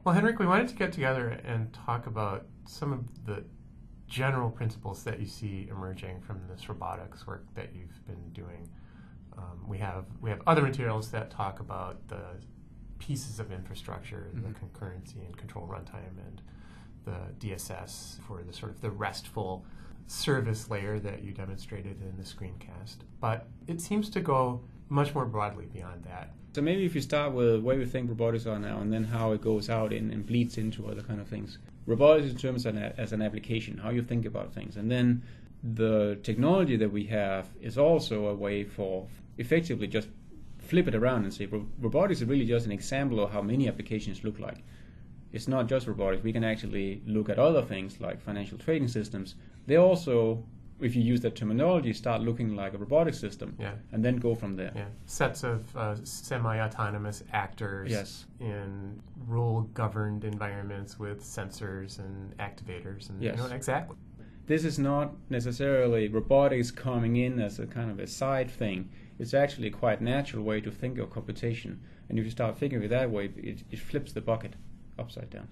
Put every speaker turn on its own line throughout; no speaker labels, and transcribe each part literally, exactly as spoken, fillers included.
Well, Henrik, we wanted to get together and talk about some of the general principles that you see emerging from this robotics work that you've been doing. Um, we have we have other materials that talk about the pieces of infrastructure, mm-hmm. the concurrency and control runtime, and the D S S for the sort of the RESTful service layer that you demonstrated in the screencast. But it seems to go much more broadly beyond that.
So maybe if you start with where we think robotics are now and then how it goes out and, and bleeds into other kind of things. Robotics in terms of an, as an application, how you think about things. And then the technology that we have is also a way for effectively just flip it around and say ro- robotics is really just an example of how many applications look like. It's not just robotics. We can actually look at other things like financial trading systems. They also, if you use that terminology, start looking like a robotic system,
yeah.
and then go from there.
Yeah. Sets of uh, semi-autonomous actors
yes.
in rule-governed environments with sensors and activators. And,
yes.
you know, exactly.
This is not necessarily robotics coming in as a kind of a side thing. It's actually a quite natural way to think of computation. And if you start thinking of it that way, it, it flips the bucket upside down.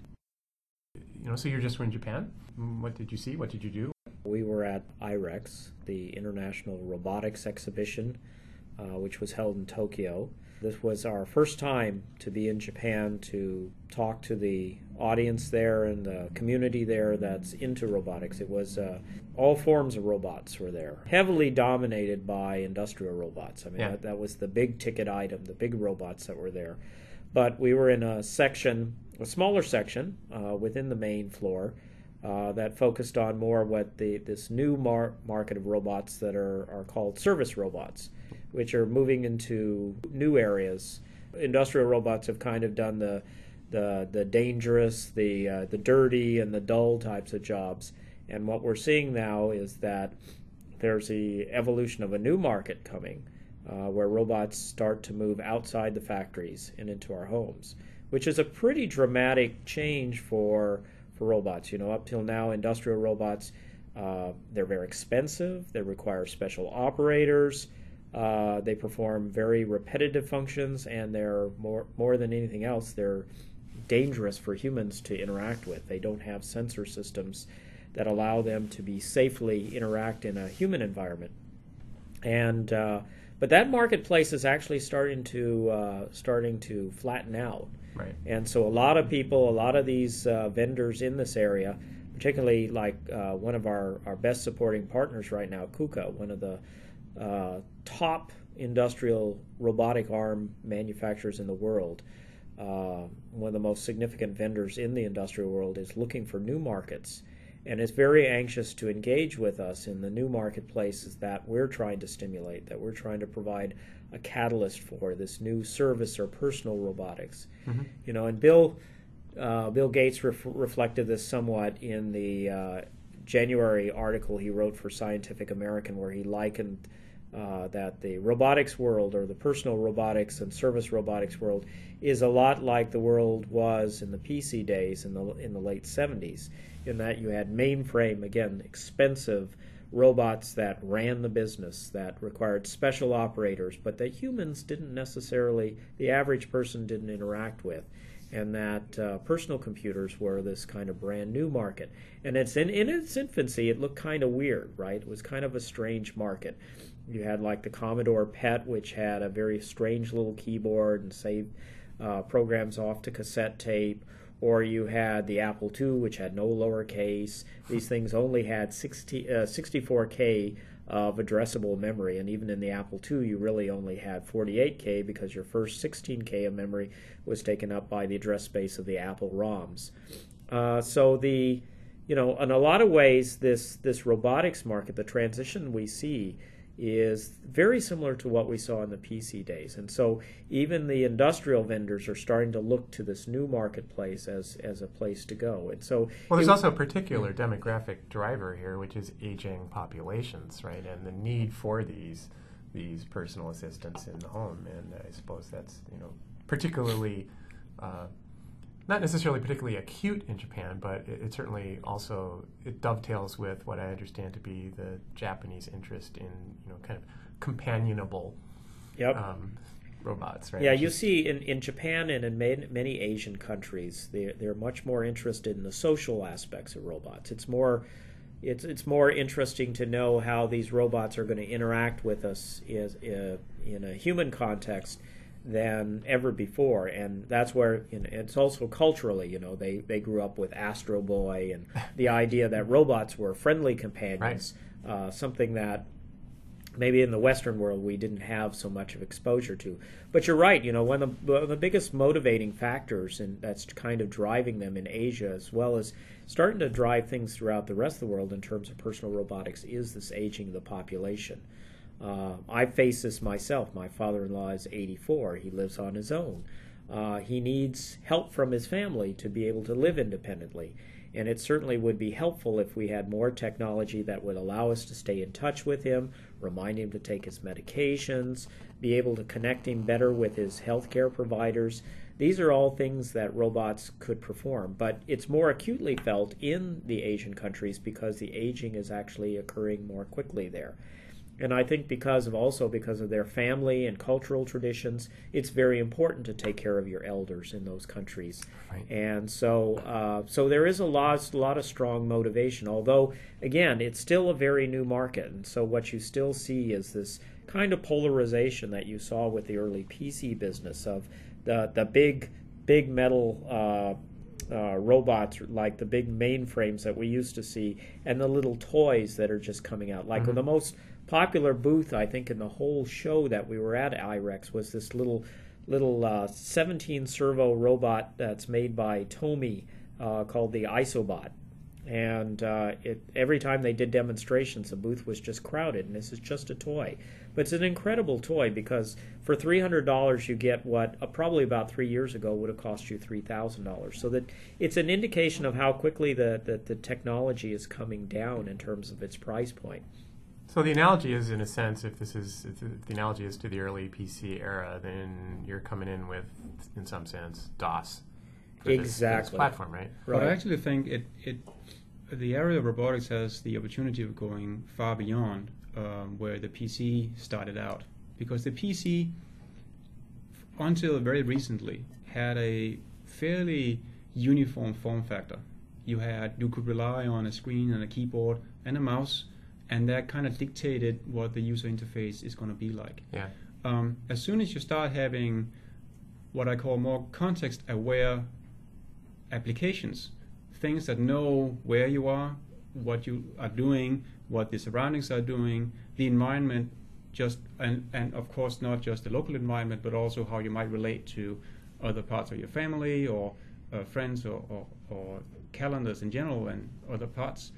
You know, so you're just in Japan. What did you see? What did you do?
We were at I REX, the International Robotics Exhibition, uh, which was held in Tokyo. This was our first time to be in Japan to talk to the audience there and the community there that's into robotics. It was uh, all forms of robots were there, heavily dominated by industrial robots. I mean,
yeah.
that, that was the big ticket item, the big robots that were there. But we were in a section, a smaller section uh, within the main floor, Uh, that focused on more what the this new mar- market of robots that are, are called service robots, which are moving into new areas. Industrial robots have kind of done the the the dangerous, the uh, the dirty, and the dull types of jobs. And what we're seeing now is that there's the evolution of a new market coming, uh, where robots start to move outside the factories and into our homes, which is a pretty dramatic change for. for robots. You know, up till now, industrial robots, uh, they're very expensive, they require special operators, uh, they perform very repetitive functions, and they're more, more than anything else, they're dangerous for humans to interact with. They don't have sensor systems that allow them to be safely interact in a human environment. And uh, but that marketplace is actually starting to uh, starting to flatten out.
Right.
And so a lot of people, a lot of these uh, vendors in this area, particularly like uh, one of our, our best supporting partners right now, KUKA, one of the uh, top industrial robotic arm manufacturers in the world, uh, one of the most significant vendors in the industrial world, is looking for new markets and is very anxious to engage with us in the new marketplaces that we're trying to stimulate, that we're trying to provide a catalyst for this new service or personal robotics. Mm-hmm. You know, and Bill uh, Bill Gates ref- reflected this somewhat in the uh, January article he wrote for Scientific American, where he likened uh, that the robotics world, or the personal robotics and service robotics world, is a lot like the world was in the P C days in the in the late seventies, in that you had mainframe, again, expensive robots that ran the business, that required special operators, but that humans didn't necessarily, the average person didn't interact with, and that uh, personal computers were this kind of brand new market. And it's in, in its infancy, it looked kind of weird, right? It was kind of a strange market. You had like the Commodore P E T, which had a very strange little keyboard and saved uh, programs off to cassette tape, or you had the Apple two, which had no lowercase. These things only had sixty, uh, sixty-four K of addressable memory, and even in the Apple two, you really only had forty-eight K because your first sixteen K of memory was taken up by the address space of the Apple ROMs. Uh, so the, you know, in a lot of ways, this this robotics market, the transition we see, is very similar to what we saw in the P C days. And so even the industrial vendors are starting to look to this new marketplace as, as a place to go. And so
well, there's
it,
also a particular demographic driver here, which is aging populations, right? And the need for these these personal assistants in the home. And I suppose that's, you know, particularly uh, not necessarily particularly acute in Japan, but it, it certainly also, it dovetails with what I understand to be the Japanese interest in, you know, kind of companionable
yep.
um, robots, right?
Yeah,
Which
you
is-
see in, in Japan and in ma- many Asian countries, they're, they're much more interested in the social aspects of robots. It's more, it's it's more interesting to know how these robots are going to interact with us is, uh, in a human context than ever before, and that's where you know, it's also culturally. You know, they they grew up with Astro Boy and the idea that robots were friendly companions, right. uh, something that maybe in the Western world we didn't have so much of exposure to. But you're right. You know, one of the, one of the biggest motivating factors, and that's kind of driving them in Asia as well as starting to drive things throughout the rest of the world in terms of personal robotics, is this aging of the population. Uh, I face this myself. My father-in-law is eighty-four. He lives on his own. Uh, he needs help from his family to be able to live independently. And it certainly would be helpful if we had more technology that would allow us to stay in touch with him, remind him to take his medications, be able to connect him better with his healthcare providers. These are all things that robots could perform, but it's more acutely felt in the Asian countries because the aging is actually occurring more quickly there. And I think because of also because of their family and cultural traditions, it's very important to take care of your elders in those countries.
Right.
And so, uh, so there is a lot, a lot of strong motivation. Although, again, it's still a very new market, and so what you still see is this kind of polarization that you saw with the early P C business of the the big, big metal. Uh, Uh, robots like the big mainframes that we used to see, and the little toys that are just coming out. Like
mm-hmm.
the most popular booth, I think, in the whole show that we were at I REX was this little little uh, seventeen servo robot that's made by Tomy uh, called the Isobot. And uh, it, every time they did demonstrations, the booth was just crowded, and this is just a toy. But it's an incredible toy because for three hundred dollars you get what uh, probably about three years ago would have cost you three thousand dollars. So that it's an indication of how quickly the, the, the technology is coming down in terms of its price point.
So the analogy is, in a sense, if this is if the analogy is to the early P C era, then you're coming in with, in some sense, DOS. For this, for
Exactly.
this platform, right?
But I
Right.
actually think it, it the area of robotics has the opportunity of going far beyond um, where the P C started out, because the P C, until very recently, had a fairly uniform form factor. You had you could rely on a screen and a keyboard and a mouse, and that kind of dictated what the user interface is going to be like.
Yeah.
Um, as soon as you start having what I call more context-aware applications, things that know where you are, what you are doing, what the surroundings are doing, the environment, just and, and of course not just the local environment, but also how you might relate to other parts of your family or uh, friends or, or, or calendars in general and other parts,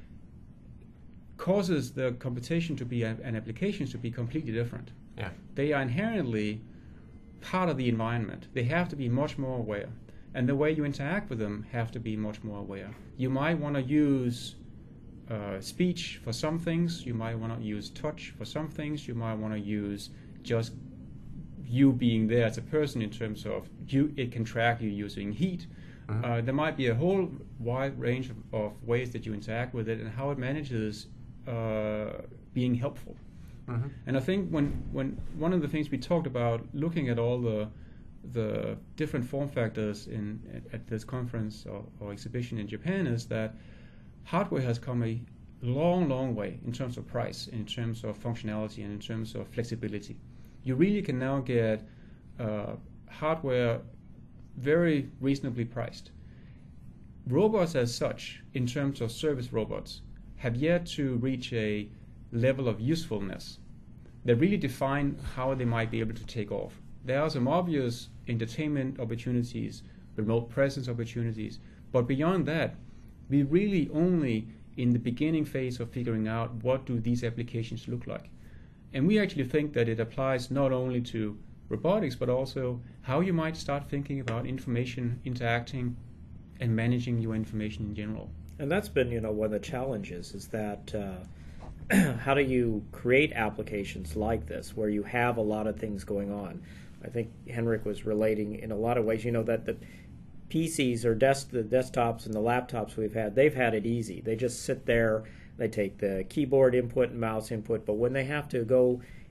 causes the computation to be a, and applications to be completely different.
Yeah.
They are inherently part of the environment. They have to be much more aware. And the way you interact with them have to be much more aware. You might want to use uh, speech for some things. You might want to use touch for some things. You might want to use just you being there as a person in terms of you. It can track you using heat.
Mm-hmm.
Uh, there might be a whole wide range of, of ways that you interact with it and how it manages uh, being helpful.
Mm-hmm.
And I think when, when one of the things we talked about, looking at all the the different form factors in at, at this conference or, or exhibition in Japan, is that hardware has come a long, long way in terms of price, in terms of functionality, and in terms of flexibility. You really can now get uh, hardware very reasonably priced. Robots as such, in terms of service robots, have yet to reach a level of usefulness that really define how they might be able to take off. There are some obvious entertainment opportunities, remote presence opportunities, but beyond that, we're really only in the beginning phase of figuring out what do these applications look like. And we actually think that it applies not only to robotics, but also how you might start thinking about information interacting and managing your information in general.
And that's been, you know, one of the challenges is that uh, how do you create applications like this where you have a lot of things going on? I think Henrik was relating in a lot of ways, you know, that the P Cs or desk, the desktops and the laptops we've had, they've had it easy. They just sit there, they take the keyboard input and mouse input, but when they have to go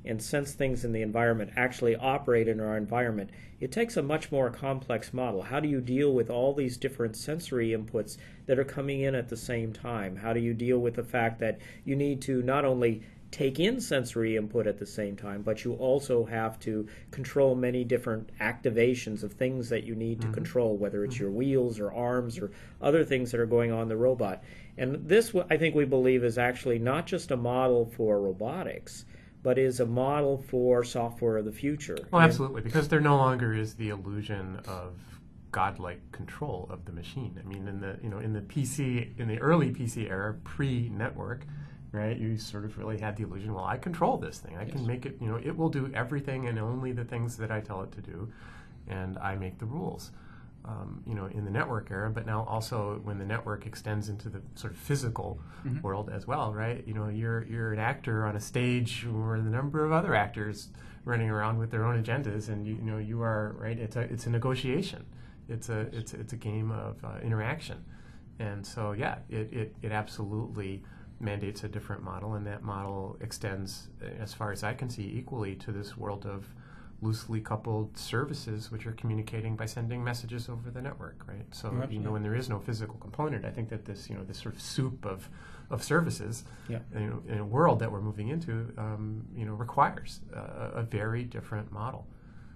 and sense things in the environment, actually operate in our environment, it takes a much more complex model. How do you deal with all these different sensory inputs that are coming in at the same time? How do you deal with the fact that you need to not only take in sensory input at the same time, but you also have to control many different activations of things that you need to mm-hmm. control, whether it's mm-hmm. your wheels or arms or other things that are going on in the robot. And this, I think we believe, is actually not just a model for robotics, but is a model for software of the future.
Well, absolutely, because there no longer is the illusion of godlike control of the machine. I mean, in the you know in the P C, in the early P C era, pre-network, right, you sort of really had the illusion, well, I control this thing. I yes. can make it, you know, it will do everything and only the things that I tell it to do, and I make the rules. Um, you know, in the network era, but now also when the network extends into the sort of physical mm-hmm. world as well, right? You know, you're you're an actor on a stage where the number of other actors running around with their own agendas, and you, you know you are right. It's a it's a negotiation. It's a it's it's a game of uh, interaction, and so yeah, it, it it absolutely mandates a different model, and that model extends, as far as I can see, equally to this world of loosely coupled services which are communicating by sending messages over the network, right? So
Absolutely.
even when there is no physical component, I think that this, you know, this sort of soup of, of services,
yeah.
you know, in a world that we're moving into, um, you know, requires a, a very different model.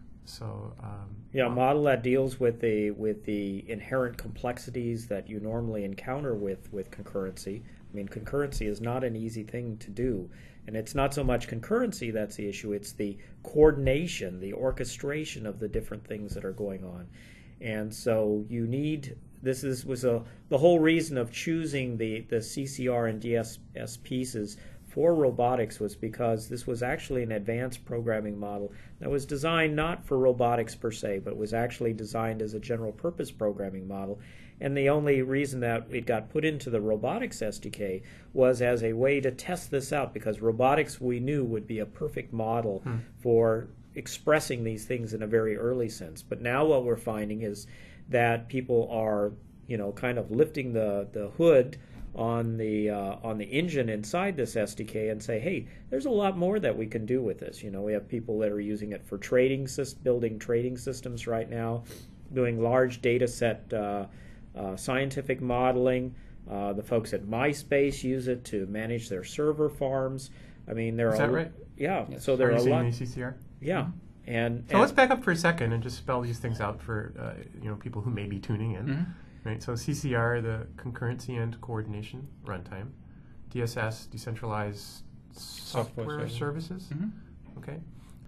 So um,
yeah, a model that deals with the with the inherent complexities that you normally encounter with with concurrency. I mean, concurrency is not an easy thing to do. And it's not so much concurrency that's the issue, it's the coordination, the orchestration of the different things that are going on. And so you need, this is was a the whole reason of choosing the, the C C R and D S S pieces for robotics was because this was actually an advanced programming model that was designed not for robotics per se, but was actually designed as a general purpose programming model. And the only reason that it got put into the robotics S D K was as a way to test this out, because robotics we knew would be a perfect model hmm. for expressing these things in a very early sense. But now what we're finding is that people are, you know, kind of lifting the, the hood on the uh, on the engine inside this S D K and say, hey, there's a lot more that we can do with this. You know, we have people that are using it for trading, building trading systems right now, doing large data set uh, uh, scientific modeling. Uh, the folks at MySpace use it to manage their server farms. I mean, there
Is
are
that right?
Yeah.
Yes.
So there are,
are
a lot.
the C C R?
Yeah.
Mm-hmm.
And,
so
and
let's back up for a second and just spell these things out for uh, you know people who may be tuning in.
Mm-hmm.
Right. So C C R, the concurrency and coordination runtime. D S S, decentralized software, software services.
Mm-hmm.
Okay.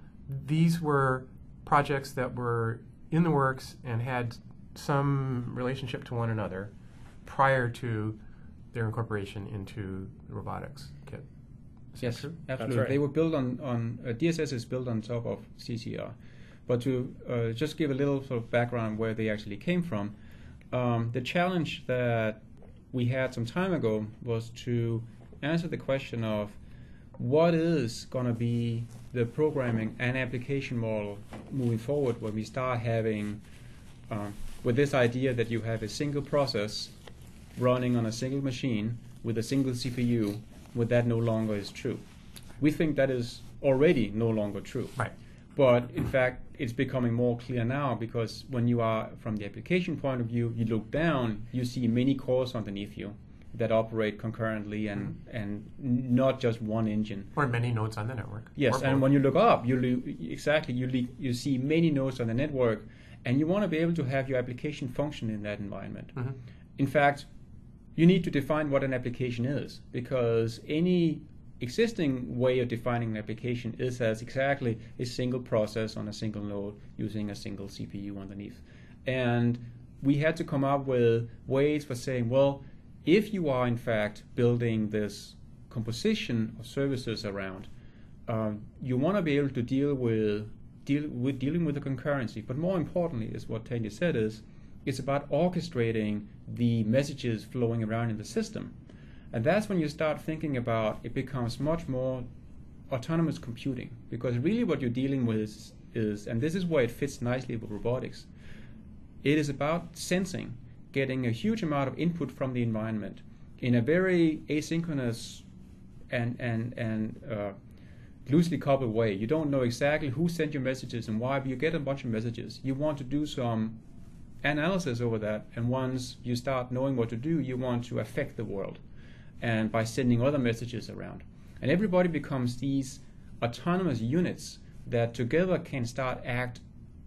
These were projects that were in the works and had some relationship to one another prior to their incorporation into the robotics kit. Is
yes,
true?
absolutely.
Right.
They were built on, on uh, D S S is built on top of C C R. But to uh, just give a little sort of background where they actually came from, um, the challenge that we had some time ago was to answer the question of what is going to be the programming and application model moving forward when we start having, um, with this idea that you have a single process running on a single machine with a single C P U, where that no longer is true. We think that is already no longer true.
Right.
But in fact, it's becoming more clear now, because when you are, from the application point of view, you look down, you see many cores underneath you that operate concurrently and, mm-hmm. and not just one engine.
Or many nodes on the network.
Yes, and when you look up, you lo- exactly you le- you see many nodes on the network, and you want to be able to have your application function in that environment.
Mm-hmm.
In fact, you need to define what an application is, because any existing way of defining an application is as exactly a single process on a single node using a single C P U underneath. And we had to come up with ways for saying, well, if you are in fact building this composition of services around, um, you want to be able to deal with, deal with dealing with the concurrency. But more importantly, is what Tanya said, is it's about orchestrating the messages flowing around in the system. And that's when you start thinking about it becomes much more autonomous computing, because really what you're dealing with is, is, and this is where it fits nicely with robotics, it is about sensing, getting a huge amount of input from the environment in a very asynchronous and, and, and uh, loosely coupled way. You don't know exactly who sent you messages and why, but you get a bunch of messages. You want to do some analysis over that, and once you start knowing what to do, you want to affect the world, and by sending other messages around. And everybody becomes these autonomous units that together can start act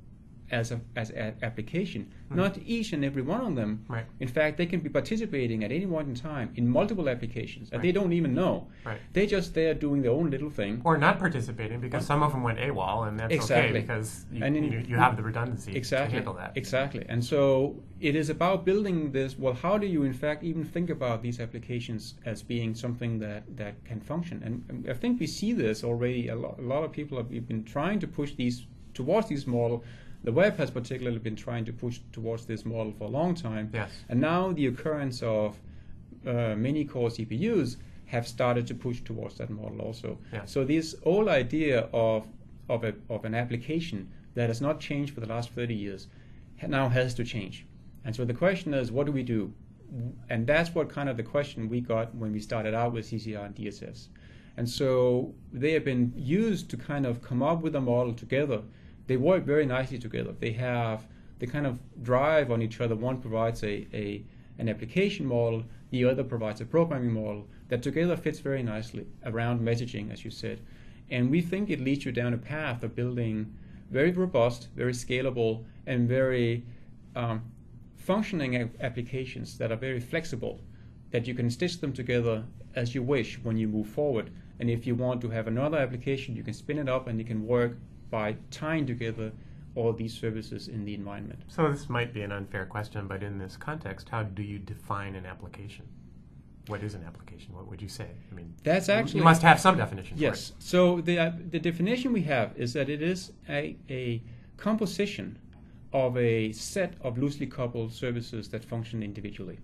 as a as an application. Mm-hmm. Not each and every one of them.
Right.
In fact, they can be participating at any one in time in multiple applications, and
right.
they don't even know.
Right.
They're just there doing their own little thing.
Or not participating because some of them went AWOL, and that's
exactly.
okay because you,
and in,
you, you have the redundancy
exactly,
to handle that.
Exactly. And so it is about building this, well, how do you in fact even think about these applications as being something that, that can function? And, and I think we see this already. A lot, a lot of people have been trying to push these towards these model. The web has particularly been trying to push towards this model for a long time.
Yes.
And now the occurrence of uh, many-core C P Us have started to push towards that model also.
Yes.
So this whole idea of of, a, of an application that has not changed for the last thirty years now has to change. And so the question is, what do we do? And that's what kind of the question we got when we started out with C C R and D S S. And so they have been used to kind of come up with a model together. They work very nicely together. They have, they kind of drive on each other. One provides a, a an application model, the other provides a programming model that together fits very nicely around messaging, as you said. And we think it leads you down a path of building very robust, very scalable, and very um, functioning a- applications that are very flexible, that you can stitch them together as you wish when you move forward. And if you want to have another application, you can spin it up and it can work by tying together all these services in the environment.
So this might be an unfair question, but in this context, how do you define an application? What is an application? What would you say? I mean,
that's actually
you must have some definition.
Yes.
For it.
So the uh, the definition we have is that it is a, a composition of a set of loosely coupled services that function individually.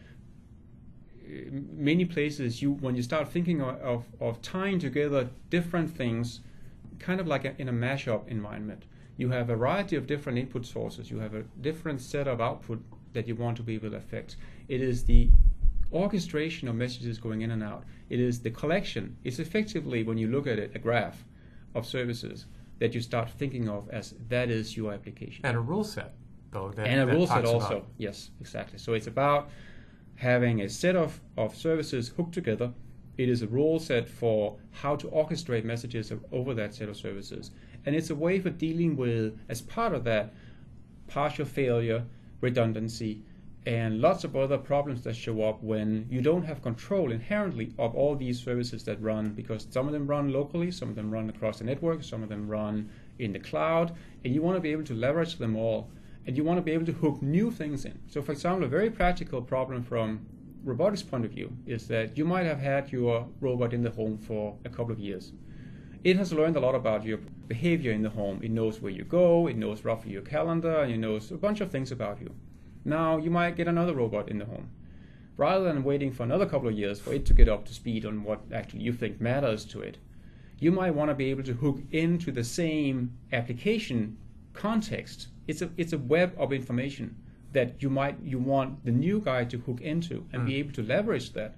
Many places, you when you start thinking of, of, of tying together different things, kind of like a, in a mashup environment, you have a variety of different input sources. You have a different set of output that you want to be able to affect. It is the orchestration of messages going in and out. It is the collection. It's effectively, when you look at it, a graph of services that you start thinking of as that is your application.
And a rule set, though. That,
and a
that
rule set also.
About.
Yes, exactly. So it's about having a set of, of services hooked together. It is a rule set for how to orchestrate messages over that set of services. And it's a way for dealing with, as part of that, partial failure, redundancy, and lots of other problems that show up when you don't have control inherently of all these services that run, because some of them run locally, some of them run across the network, some of them run in the cloud, and you want to be able to leverage them all, and you want to be able to hook new things in. So for example, a very practical problem from robotics point of view is that you might have had your robot in the home for a couple of years. It has learned a lot about your behavior in the home. It knows where you go, it knows roughly your calendar, and it knows a bunch of things about you. Now you might get another robot in the home. Rather than waiting for another couple of years for it to get up to speed on what actually you think matters to it, you might want to be able to hook into the same application context. It's a it's a web of information that you might you want the new guy to hook into and mm. be able to leverage that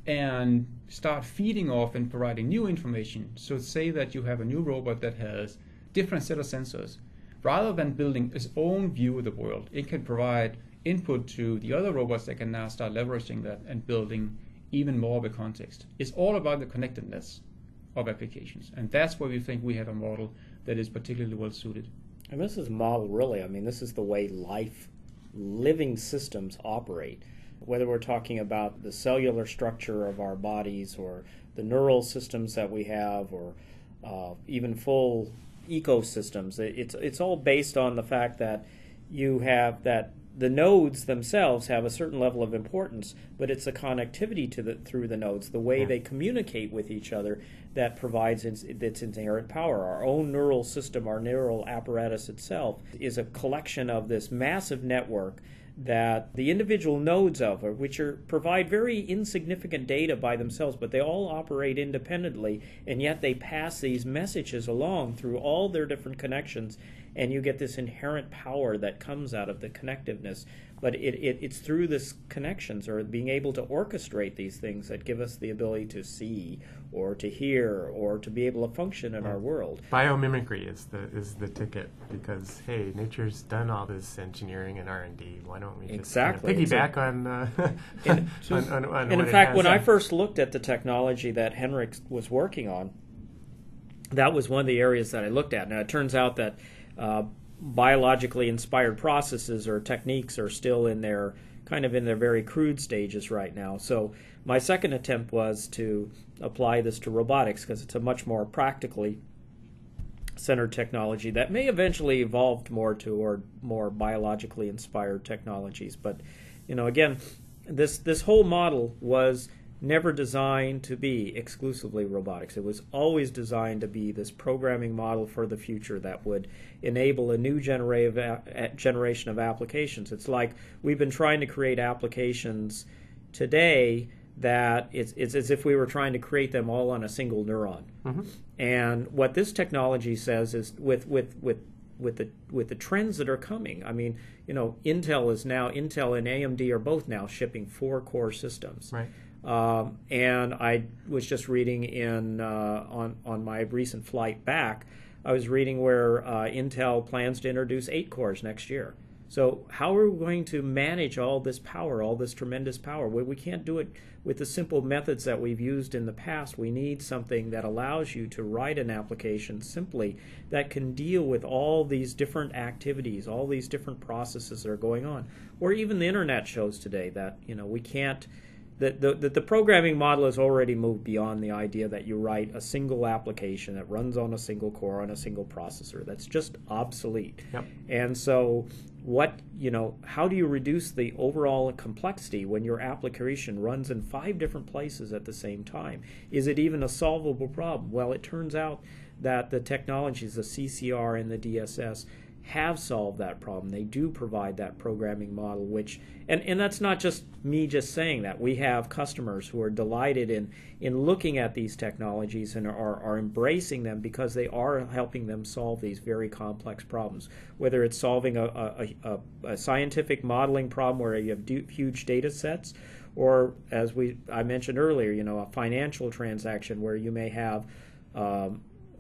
and start feeding off and providing new information. So say that you have a new robot that has different set of sensors. Rather than building its own view of the world, it can provide input to the other robots that can now start leveraging that and building even more of a context. It's all about the connectedness of applications. And that's where we think we have a model that is particularly well suited.
And this is a model, really. I mean, this is the way life, living systems operate. Whether we're talking about the cellular structure of our bodies or the neural systems that we have or uh, even full ecosystems, it's it's all based on the fact that you have that the nodes themselves have a certain level of importance, but it's the connectivity to the through the nodes, the way they communicate with each other, that provides its, its inherent power. Our own neural system, our neural apparatus itself, is a collection of this massive network that the individual nodes of, which are provide very insignificant data by themselves, but they all operate independently, and yet they pass these messages along through all their different connections, and you get this inherent power that comes out of the connectiveness. But it, it, it's through this connections or being able to orchestrate these things that give us the ability to see or to hear or to be able to function in
Yeah.
our world.
Biomimicry is the is the ticket because hey, nature's done all this engineering and R and D. Why don't we just
Exactly.
kind of
It's a-
piggyback on, uh,
And-
on, on, on
And
what
in
it
fact,
has?
when I first looked at the technology that Henrik was working on, that was one of the areas that I looked at. Now, it turns out that uh, biologically inspired processes or techniques are still in their kind of in their very crude stages right now. So my second attempt was to apply this to robotics because it's a much more practically centered technology that may eventually evolve more toward more biologically inspired technologies. But, you know, again, this this whole model was never designed to be exclusively robotics. It was always designed to be this programming model for the future that would enable a new genera- of a- generation of applications. It's like we've been trying to create applications today that it's, it's as if we were trying to create them all on a single neuron.
Mm-hmm.
And what this technology says is with with with with the with the trends that are coming. I mean, you know, Intel is now Intel and A M D are both now shipping four core systems.
Right.
Um, and I was just reading in uh, on on my recent flight back, I was reading where uh, Intel plans to introduce eight cores next year. So how are we going to manage all this power, all this tremendous power? We, we can't do it with the simple methods that we've used in the past. We need something that allows you to write an application simply that can deal with all these different activities, all these different processes that are going on. Or even the internet shows today that, you know, we can't The, the, the programming model has already moved beyond the idea that you write a single application that runs on a single core on a single processor. That's just obsolete.
Yep.
And so what, you know, how do you reduce the overall complexity when your application runs in five different places at the same time? Is it even a solvable problem? Well, it turns out that the technologies, the C C R and the D S S, have solved that problem. They do provide that programming model, which, and, and that's not just me just saying that. We have customers who are delighted in, in looking at these technologies and are, are embracing them because they are helping them solve these very complex problems. Whether it's solving a, a, a, a scientific modeling problem where you have do, huge data sets, or as we I mentioned earlier, you know, a financial transaction where you may have um,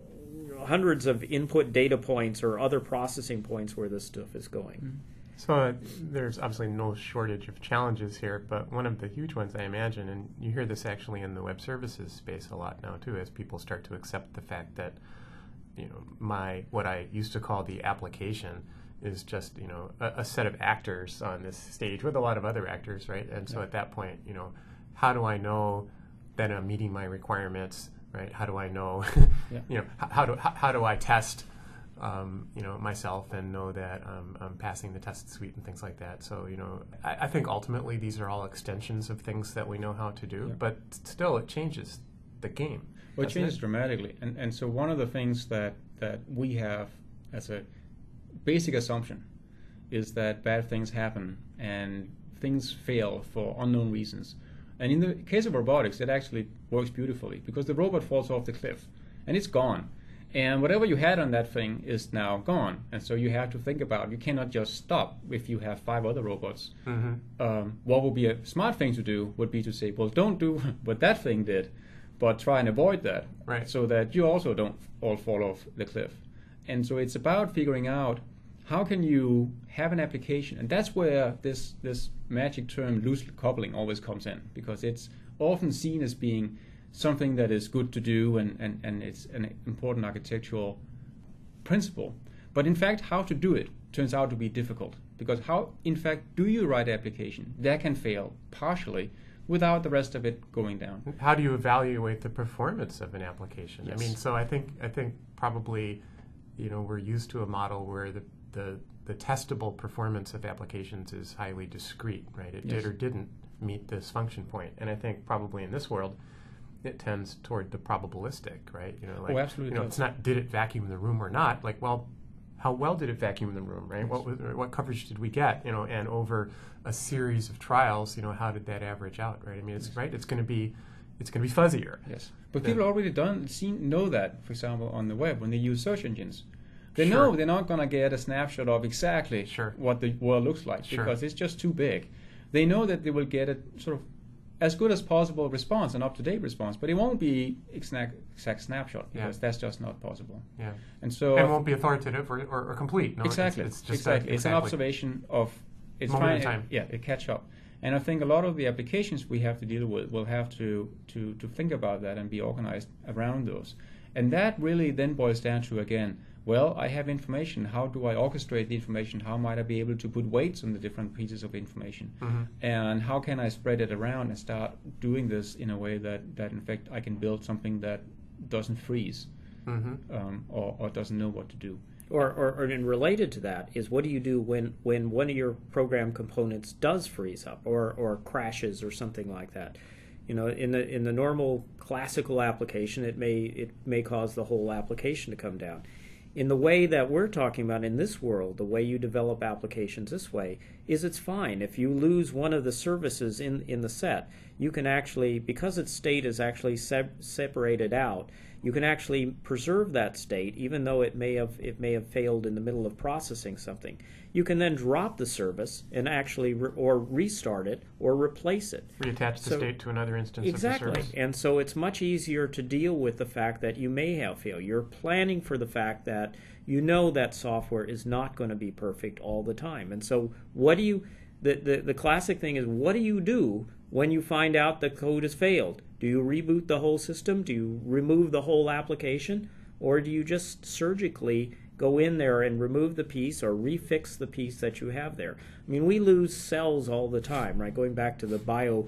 hundreds of input data points or other processing points where this stuff is going.
So uh, there's obviously no shortage of challenges here, but one of the huge ones I imagine, and you hear this actually in the web services space a lot now too, as people start to accept the fact that, you know, my what I used to call the application is just, you know, a, a set of actors on this stage with a lot of other actors, right? And so
Yeah.
at that point, you know, how do I know that I'm meeting my requirements? Right? How do I know?
Yeah.
You know, how, how do how, how do I test, um, you know, myself and know that um, I'm passing the test suite and things like that? So, you know, I, I think ultimately these are all extensions of things that we know how to do,
Yeah.
but still it changes the game.
Well, it
doesn't
changes dramatically, and and so one of the things that that we have as a basic assumption is that bad things happen and things fail for unknown reasons. And in the case of robotics, it actually works beautifully because the robot falls off the cliff and it's gone. And whatever you had on that thing is now gone. And so you have to think about, you cannot just stop if you have five other robots.
Mm-hmm.
Um, what would be a smart thing to do would be to say, well, don't do what that thing did, but try and avoid that.
Right.
So that you also don't all fall off the cliff. And so it's about figuring out how can you have an application, and that's where this this magic term loose coupling always comes in, because it's often seen as being something that is good to do and, and, and it's an important architectural principle. But in fact, how to do it turns out to be difficult, because how, in fact, do you write an application that can fail partially without the rest of it going down?
How do you evaluate the performance of an application?
Yes.
I mean, so I think I think probably, you know, we're used to a model where the the, the testable performance of applications is highly discrete, right? It
Yes.
did or didn't meet this function point. And I think probably in this world, it tends toward the probabilistic, right? You know, like,
Oh, absolutely
you know,
does.
it's not did it vacuum the room or not. Like, well, how well did it vacuum the room, right? What was, what coverage did we get, you know? And over a series of trials, you know, how did that average out, right? I mean, it's right. It's going to be, it's going to be fuzzier.
Yes, but
Yeah.
people already done seen know that. For example, on the web when they use search engines, They
Sure.
know they're not going to get a snapshot of exactly
Sure.
what the world looks like
Sure.
because it's just too big. They know that they will get a sort of as good as possible response, an up-to-date response, but it won't be exact, exact snapshot because
Yeah.
that's just not possible.
Yeah.
And so
And won't be authoritative or, or, or complete. No, it's-
exactly,
It's, just
exactly.
that-
It's an
exactly.
observation of it's
Moment in
trying,
time.
yeah, it catch up. And I think a lot of the applications we have to deal with will have to, to, to think about that and be organized around those. And that really then boils down to, again, well, I have information. How do I orchestrate the information? How might I be able to put weights on the different pieces of information?
Mm-hmm.
And how can I spread it around and start doing this in a way that, that in fact, I can build something that doesn't freeze
Mm-hmm.
um, or, or doesn't know what to do.
Or, or, or and related to that is what do you do when, when one of your program components does freeze up or, or crashes or something like that? You know, in the in the normal classical application, it may it may cause the whole application to come down. In the way that we're talking about in this world, the way you develop applications this way is it's fine. If you lose one of the services in, in the set, you can actually, because its state is actually se- separated out, you can actually preserve that state even though it may have it may have failed in the middle of processing something. You can then drop the service and actually re- or restart it or replace it.
Reattach the
So-
state to another instance
Exactly.
of the service.
And so it's much easier to deal with the fact that you may have failed. You're planning for the fact that you know that software is not going to be perfect all the time. And so what do you the, the, the classic thing is what do you do when you find out the code has failed? Do you reboot the whole system? Do you remove the whole application? Or do you just surgically go in there and remove the piece or refix the piece that you have there? I mean, we lose cells all the time, right? Going back to the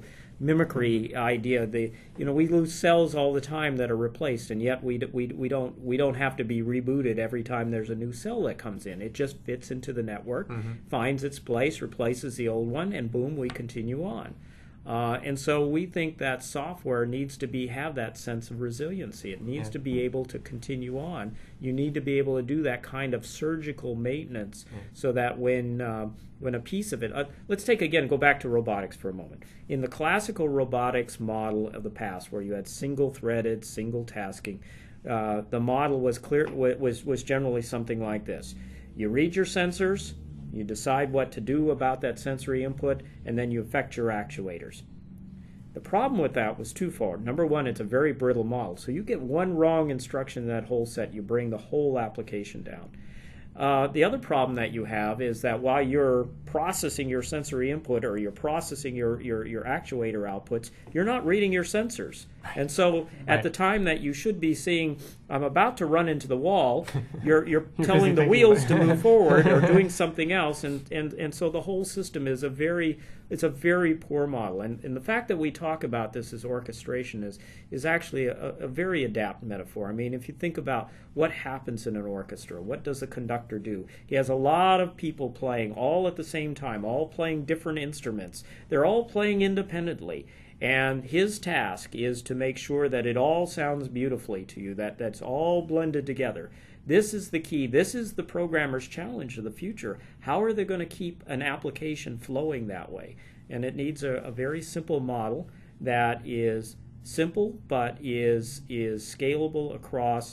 biomimicry idea, the you know we lose cells all the time that are replaced, and yet we we we don't we don't have to be rebooted every time there's a new cell that comes in. It just fits into the network,
Mm-hmm.
finds its place, replaces the old one, and boom, we continue on. Uh, and so we think that software needs to be have that sense of resiliency. It needs
Yeah.
to be able to continue on. You need to be able to do that kind of surgical maintenance
Yeah.
so that when uh, when a piece of it, uh, let's take again go back to robotics for a moment. In the classical robotics model of the past, where you had single-threaded, single tasking, uh, the model was clear was was generally something like this: you read your sensors. You decide what to do about that sensory input, and then you affect your actuators. The problem with that was twofold. Number one, it's a very brittle model. So you get one wrong instruction in that whole set, you bring the whole application down. Uh, the other problem that you have is that while you're processing your sensory input or you're processing your, your, your actuator outputs, you're not reading your sensors. And so at
Right.
the time that you should be seeing, I'm about to run into the wall, you're, you're,
You're
telling
busy
the wheels to
thinking about
move forward or doing something else. And, and, and so the whole system is a very, it's a very poor model. And, and the fact that we talk about this as orchestration is, is actually a, a very adept metaphor. I mean, if you think about what happens in an orchestra, what does the conductor do? He has a lot of people playing all at the same time, all playing different instruments. They're all playing independently. And his task is to make sure that it all sounds beautifully to you, that that's all blended together. This is the key. This is the programmer's challenge of the future. How are they going to keep an application flowing that way? And it needs a, a very simple model that is simple but is is scalable across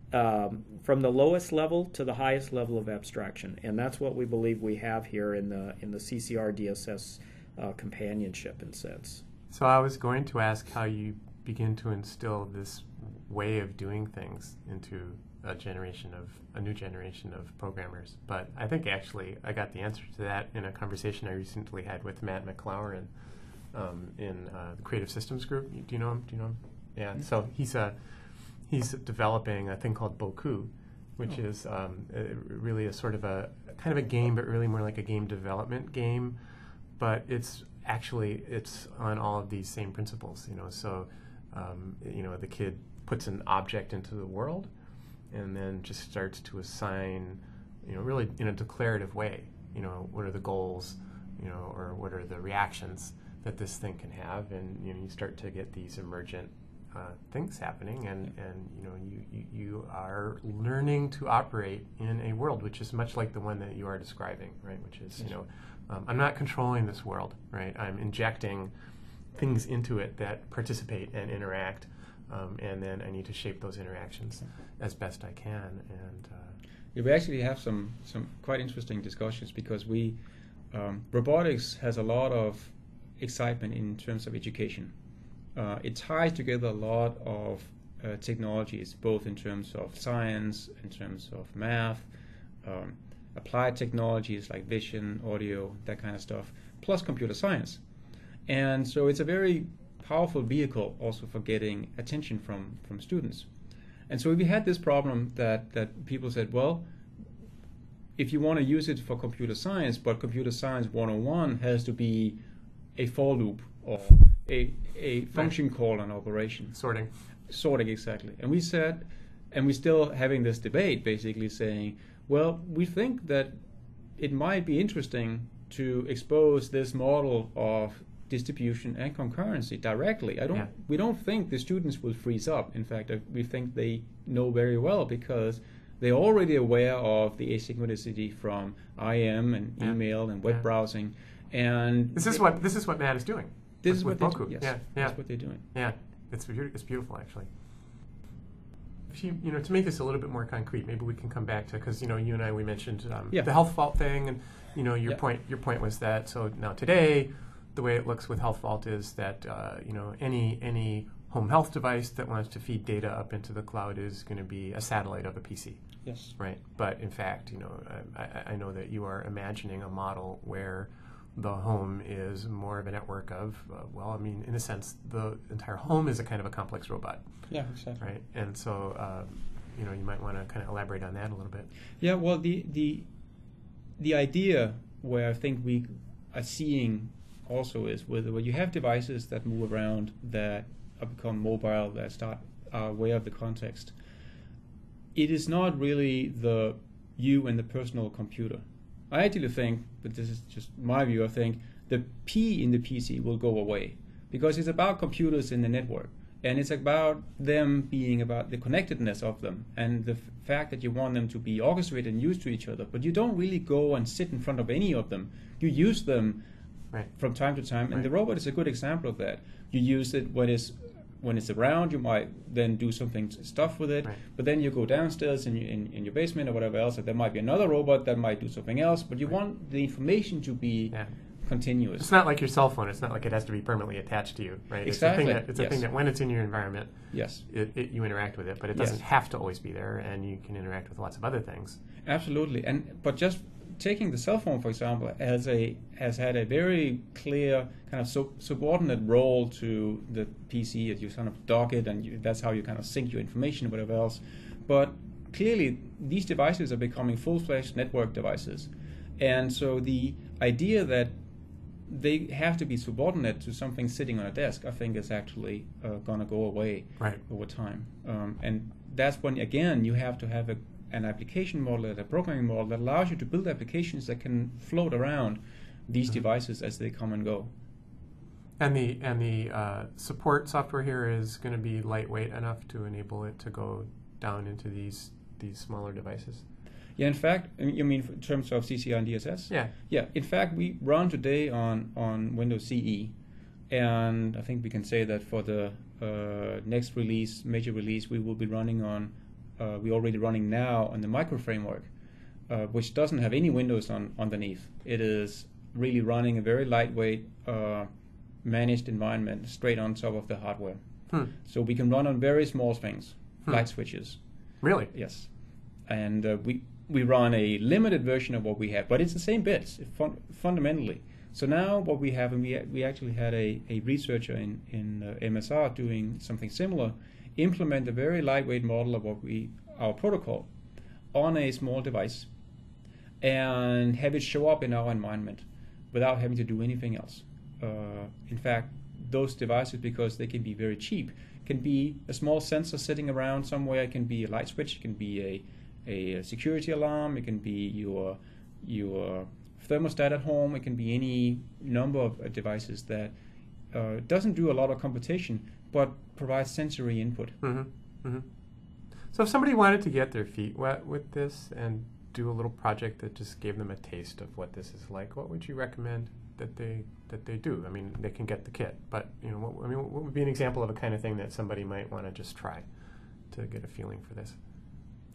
um, from the lowest level to the highest level of abstraction. And that's what we believe we have here in the in the C C R D S S uh, companionship in sense.
So I was going to ask how you begin to instill this way of doing things into a generation of a new generation of programmers. But I think actually I got the answer to that in a conversation I recently had with Matt McClowrin um, in uh, the Creative Systems Group. Do you know him? Do you know him? Yeah. Mm-hmm. So he's a he's developing a thing called Boku, which oh. is um, a, really a sort of a kind of a game, but really more like a game development game. But it's actually it's on all of these same principles, you know. So, um, you know, the kid puts an object into the world, and then just starts to assign, you know, really in a declarative way, you know, what are the goals, you know, or what are the reactions that this thing can have, and you know, you start to get these emergent uh, things happening, and and you know, you, you you are learning to operate in a world which is much like the one that you are describing, right? Which is, you know. Um, I'm not controlling this world, right? I'm injecting things into it that participate and interact, um, and then I need to shape those interactions as best I can. And uh,
Yeah, we actually have some some quite interesting discussions because we um, robotics has a lot of excitement in terms of education. Uh, it ties together a lot of uh, technologies, both in terms of science, in terms of math, um, applied technologies like vision, audio, that kind of stuff, plus computer science. And so it's a very powerful vehicle also for getting attention from, from students. And so we had this problem that, that people said, well, if you want to use it for computer science, but computer science one oh one has to be a for loop or a, a function right. call on operation.
Sorting.
Sorting, exactly. And we said, and we're still having this debate basically saying, well, we think that it might be interesting to expose this model of distribution and concurrency directly. I don't. Yeah. We don't think the students will freeze up. In fact, we think they know very well because they're already aware of the asynchronicity from I M and yeah. email and web yeah. browsing. And
this is
it,
what this is what Matt is doing.
This
with,
is
with
what
Bocoup.
They, yes,
yeah, yeah,
that's what they're doing.
Yeah, it's it's beautiful actually. If you you know to make this a little bit more concrete, maybe we can come back to because you know you and I we mentioned um,
yeah.
the health vault thing, and you know your
yeah.
point your point was that so now today the way it looks with health vault is that uh, you know any any home health device that wants to feed data up into the cloud is going to be a satellite of a P C.
Yes.
Right. But in fact, you know I, I know that you are imagining a model where the home is more of a network of, uh, well, I mean, in a sense, the entire home is a kind of a complex robot.
Yeah, exactly.
Right, and so, uh, you know, you might want to kind of elaborate on that a little bit.
Yeah, well, the the the idea where I think we are seeing also is where, where you have devices that move around, that become mobile, that start are aware of the context. It is not really the you and the personal computer. I actually think, but this is just my view, I think the P in the P C will go away because it's about computers in the network and it's about them being about the connectedness of them and the f- fact that you want them to be orchestrated and used to each other, but you don't really go and sit in front of any of them. You use them
right.
from time to time, and
right.
the robot is a good example of that. You use it when it's when it's around, you might then do something stuff with it,
right.
but then you go downstairs in, in, in your basement or whatever else, and there might be another robot that might do something else, but you
right.
want the information to be
yeah.
continuous.
It's not like your cell phone. It's not like it has to be permanently attached to you, right?
Exactly.
It's a thing that, it's
yes.
a thing that when it's in your environment,
yes,
it, it, you interact with it, but it
yes.
doesn't have to always be there, and you can interact with lots of other things.
Absolutely, and but just taking the cell phone, for example, has a has had a very clear kind of sub- subordinate role to the P C. As you kind of dock it, and you, that's how you kind of sync your information or whatever else. But clearly, these devices are becoming full-fledged network devices, and so the idea that they have to be subordinate to something sitting on a desk, I think, is actually uh, going to go away
right.
over time. Um, and that's when, again, you have to have a an application model, a programming model that allows you to build applications that can float around these mm-hmm. devices as they come and go.
And the and the uh, support software here is going to be lightweight enough to enable it to go down into these these smaller devices.
Yeah, in fact, you mean in terms of C C I and D S S?
Yeah.
Yeah. In fact, we run today on on Windows C E, and I think we can say that for the uh, next release, major release, we will be running on. Uh, we're already running now on the micro framework, uh, which doesn't have any Windows on underneath. It is really running a very lightweight, uh, managed environment straight on top of the hardware.
Hmm.
So we can run on very small things,
hmm.
light switches.
Really?
Yes. And uh, we we run a limited version of what we have, but it's the same bits fun- fundamentally. So now what we have, and we we actually had a, a researcher in in uh, M S R doing something similar. Implement a very lightweight model of what we our protocol on a small device and have it show up in our environment without having to do anything else. Uh, in fact, those devices, because they can be very cheap, can be a small sensor sitting around somewhere. It can be a light switch. It can be a, a security alarm. It can be your your thermostat at home. It can be any number of uh, devices that uh, doesn't do a lot of computation, but provides sensory input.
Mm-hmm. Mm-hmm. So if somebody wanted to get their feet wet with this and do a little project that just gave them a taste of what this is like, what would you recommend that they that they do? I mean, they can get the kit, but you know, what, I mean, what would be an example of a kind of thing that somebody might want to just try to get a feeling for this?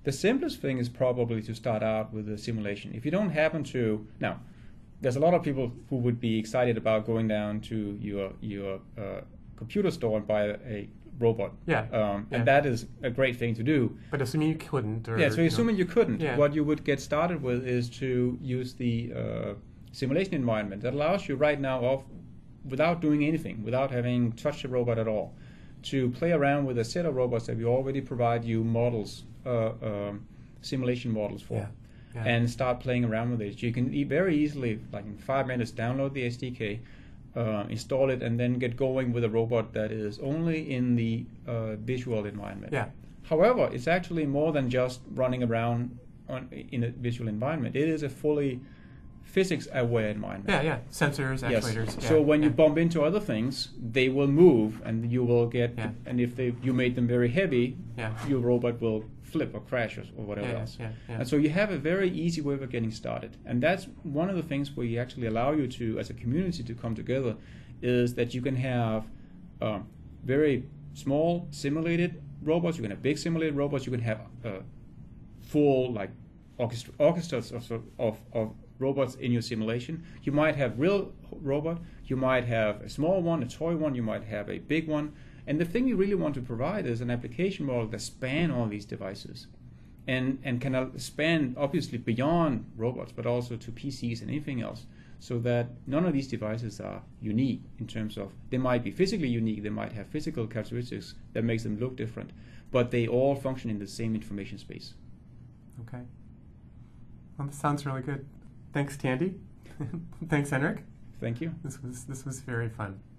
The simplest thing is probably to start out with a simulation. If you don't happen to now, there's a lot of people who would be excited about going down to your your uh, computer store and buy a, a robot.
Yeah.
Um,
yeah.
And that is a great thing to do.
But assuming you couldn't, or
Yeah. So
you know,
assuming you couldn't,
Yeah.
what you would get started with is to use the uh, simulation environment that allows you right now, off without doing anything, without having touched the robot at all, to play around with a set of robots that we already provide you models, uh, um, simulation models for.
Yeah. Yeah.
And start playing around with it. You can e- very easily, like in five minutes, download the S D K, uh, install it, and then get going with a robot that is only in the uh, visual environment.
Yeah.
However, it's actually more than just running around on, in a visual environment. It is a fully physics-aware environment.
Yeah, yeah. Sensors,
Yes.
actuators. Yeah,
So when
yeah.
you bump into other things, they will move, and you will get.
Yeah.
And if they you made them very heavy,
Yeah.
your robot will flip or crash or, or whatever
Yeah,
else.
yeah, yeah.
And so you have a very easy way of getting started, and that's one of the things where you actually allow you to, as a community, to come together, is that you can have um, very small simulated robots. You can have big simulated robots. You can have uh, full like orchestra, orchestras of, of of robots in your simulation. You might have real robot. You might have a small one, a toy one. You might have a big one. And the thing you really want to provide is an application model that span all these devices, and and can uh, span obviously beyond robots, but also to P Cs and anything else, so that none of these devices are unique in terms of they might be physically unique, they might have physical characteristics that makes them look different, but they all function in the same information space.
Okay. Well, this sounds really good. Thanks, Tandy. Thanks, Henrik.
Thank you.
This was this was very fun.